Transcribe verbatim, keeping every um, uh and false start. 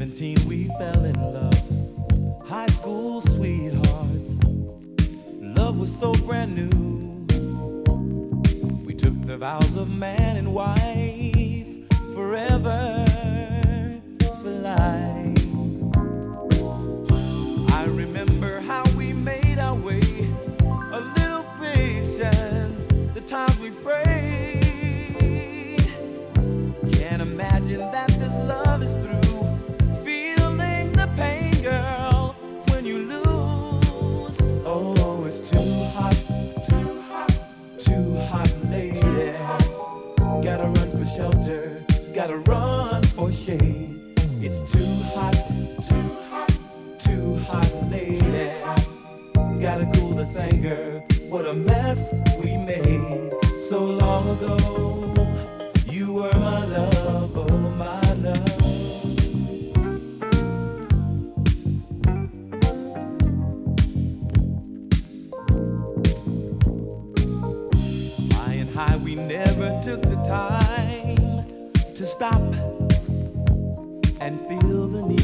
seventeen we fell in love. High school sweethearts. Love was so brand new. We took the vows of man and wife forever for life. I remember how we made our way. A little patience, the times we prayed. Can't imagine that this love is through. Feeling the pain, girl, when you lose. Oh, it's too hot, too hot, too hot, lady. Gotta run for shelter, gotta run for shade. It's too hot, too hot, too hot, lady. Gotta cool this anger. What a mess we made so long ago. You were my love, oh my love. Flying high, we never took the time to stop and feel the need.